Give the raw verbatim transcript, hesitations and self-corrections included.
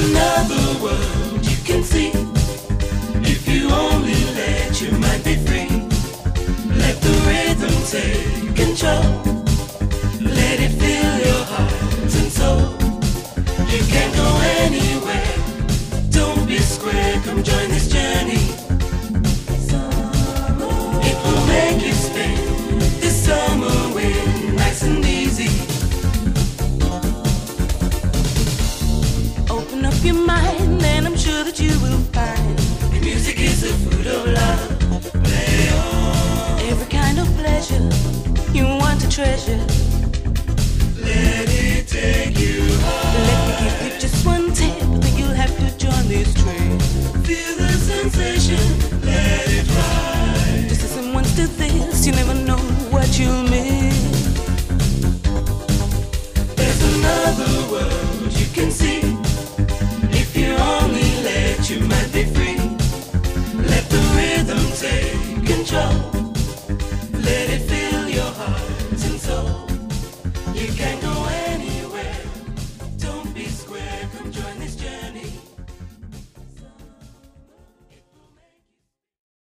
another world you can see if you only let your mind be free. Let the rhythm take control. Let it fill your heart and soul. You can't go anywhere. Don't be square. Come join this journey. It will make you spend this summer wind nice and easy. Open up your mind and I'm sure that you will find the music is the food of love. Play on. Every kind of pleasure you want to treasure. Let it take you high. Let me give you just one tip, but you'll have to join this train. Feel the sensation, let it ride. Just listen once to this, you never know what you'll miss. There's another world you can see if you only let your mind be free. Let the rhythm take control.